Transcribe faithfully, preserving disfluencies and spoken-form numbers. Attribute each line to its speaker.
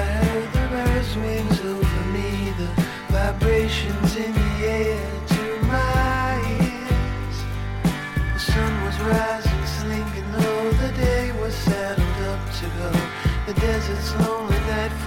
Speaker 1: heard the bird's wings over me, the vibrations in the air to my ears. The sun was rising, slinking low, the day was settled up to go. The desert's lonely night